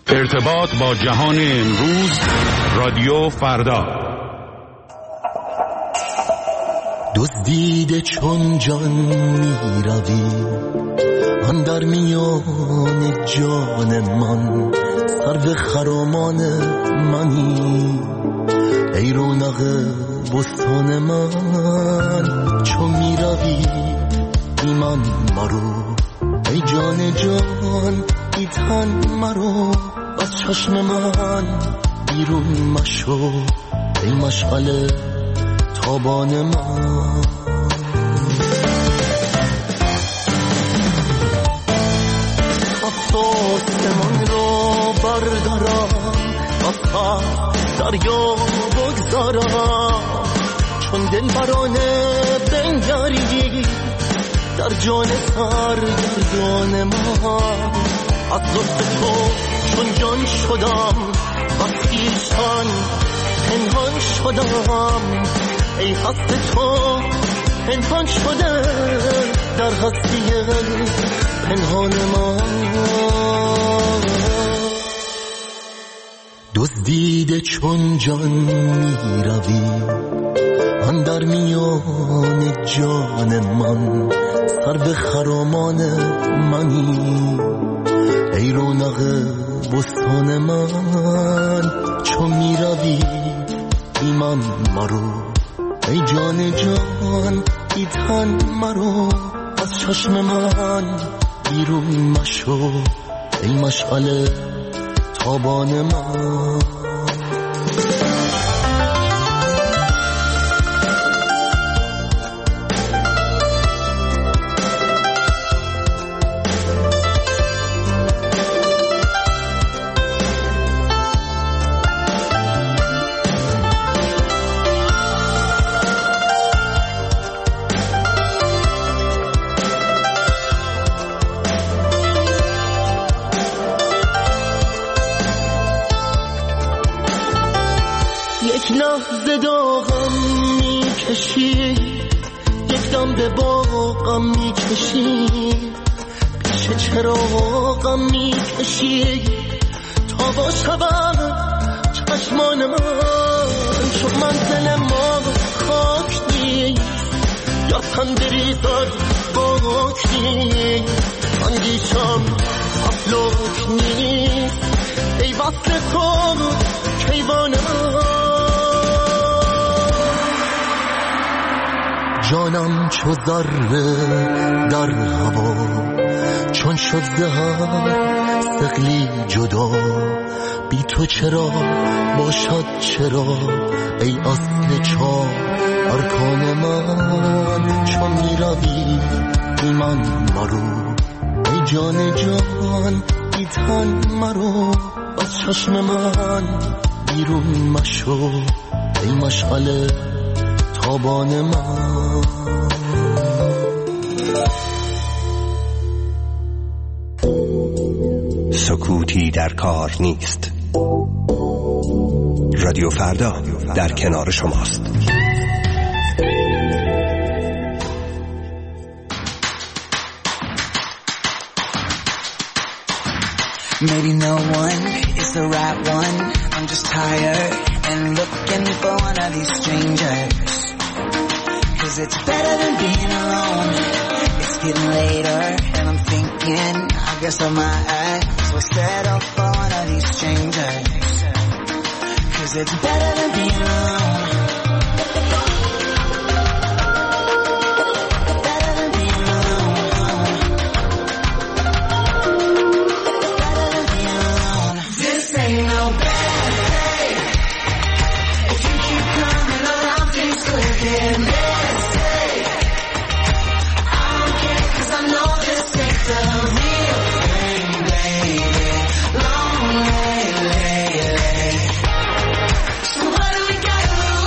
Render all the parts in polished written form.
ارتباط با جهان امروز، رادیو فردا. دزدیده چون جان می روی آن در میان جان من، سرو خرامان منی ای رونق بستان من. چون می روی بی من مرو ای جان جان، ای تن مرو از چشم من بیرون مشو ای مشعل تابان من. آسمان رو بردارم از دریا بگذارم، چون دل برانه بنگری در جان سرگردان من. از لطف تو چون جان شدم و خویشتن پنهان شدم، ای هست تو پنهان شده در هستی پنهان من. دزدیده چون جان می روی آن در میان جان من، سرو خرامان منی ای رونق بستان من. چون می روی بی من مرو ای جان جان، ای تن مرو از چشم من بیرون مشو ای مشعل تابان من. یک لحظه داغم میکشی، یک دم به باغم میکشی، پیش چراغم میکشی تا با شبم چشمان من. چون منزل ما خاک نیست یا تندریزد باک نیست، اندیشم افلاک نیست ای وصل تو کیوان من. جانم چو ذره در هوا، چون شد زهر ثقلی جدا، بی تو چرا باشد چرا ای اصل چار ارکان من. چون می روی بی من مرو ای جان جان، ای تن مرو از چشم من بیرون مشو ای مشعل تابان من. سکوتی در کار نیست. رادیو فردا در کنار شماست. Maybe no one is the right one. I'm just tired and looking for one of these strangers. 'Cause it's better than being alone. It's getting later and I'm thinking, I guess I might as well settle for one of these strangers. 'Cause it's better than being alone. So what do we gotta lose?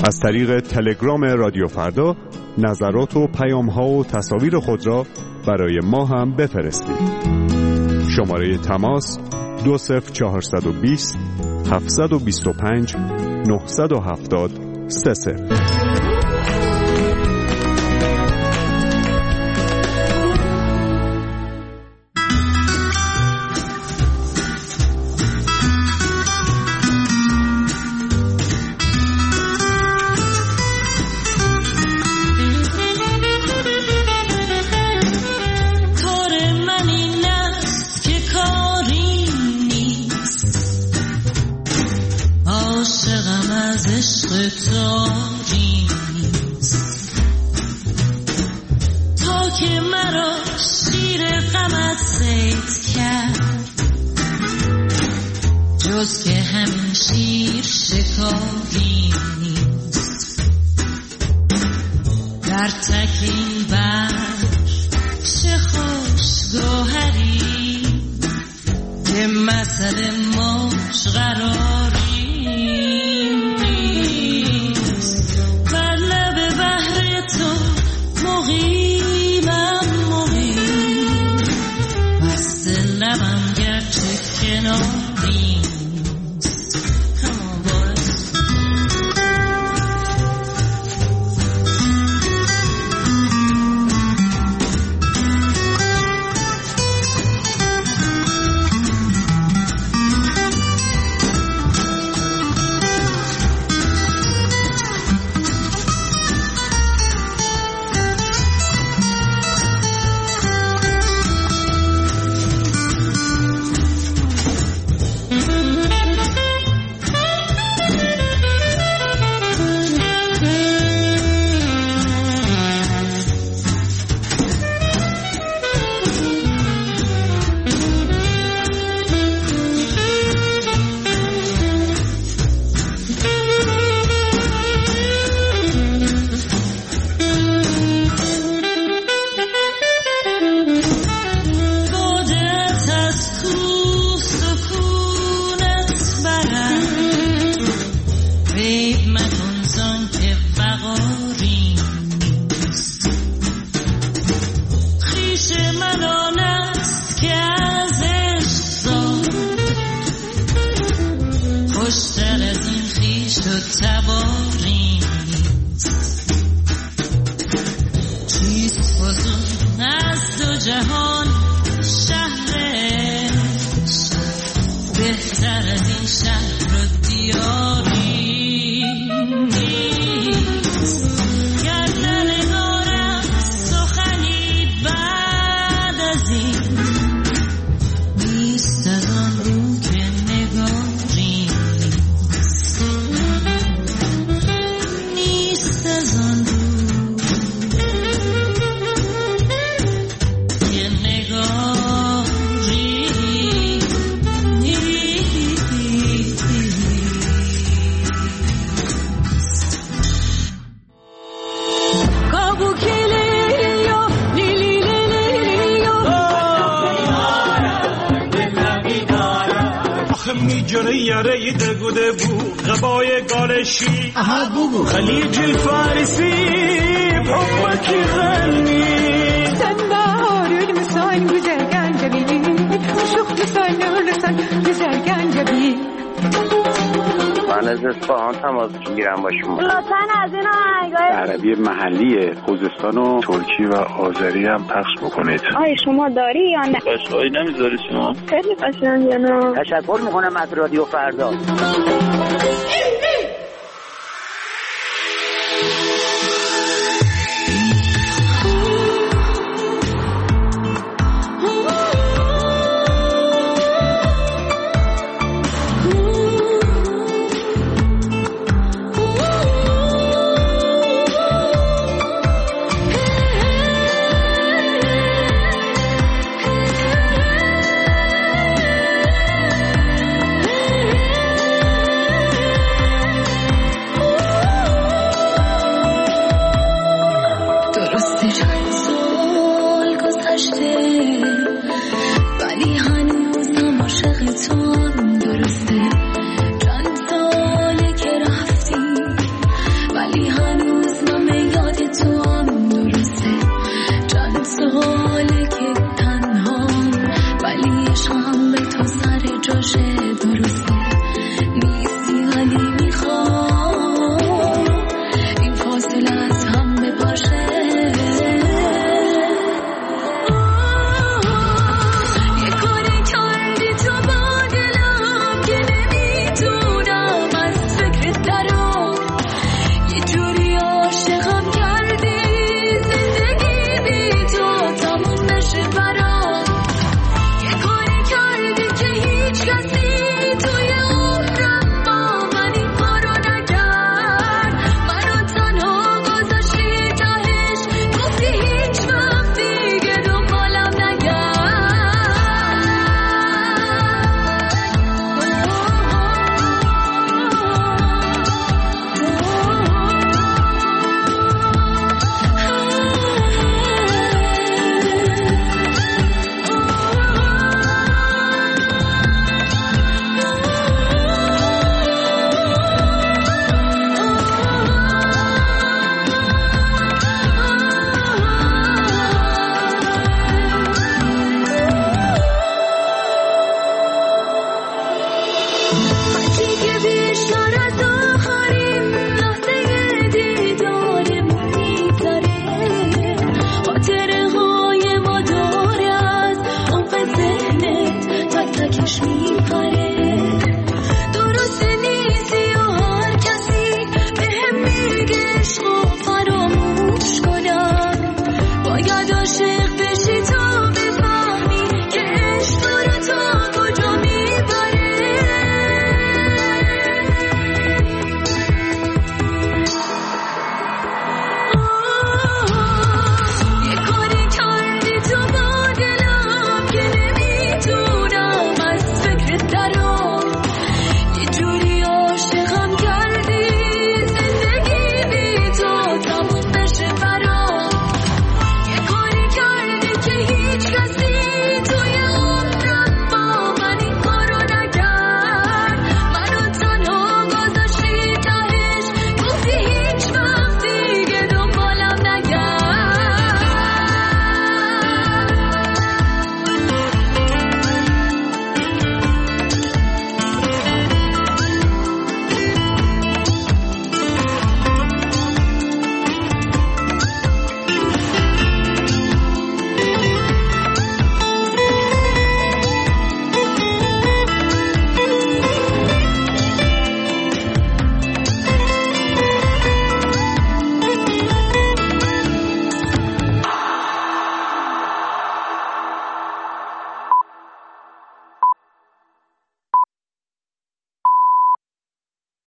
از طریق تلگرام رادیو فردا نظرات و پیام‌ها و تصاویر خود را برای ما هم بفرستید. شماره تماس 20420 725 970 30. جز که همین شیر شکاری نیست، در تک این بحر چه خوش گوهری که مثل موج قراری نیست. بر لب بحر تو مقیمم مست لبم گرچه کناری. جهان شهرش بهتر از این شهر و دیاری نیست. گر ننگارم سخنی بعد از این نیست، از آن رو که نگاری نیست، از آن رو میجره یاره دگو دگو غبای گالشی خلیج الفارسی بحبك غني سنبار المسان güzel جبی شوخ لسان لسان güzel جبی. من از اصفهان تماس میگیرم با شما. لطفاً از این آهنگای عربی محلی خوزستان و ترکی و آذری هم پخش بکنید. آیا شما داری یا نه؟ قشقایی نمیذاری شما؟ خیلی قشنگه. نه تشکر میکنم از رادیو فردا.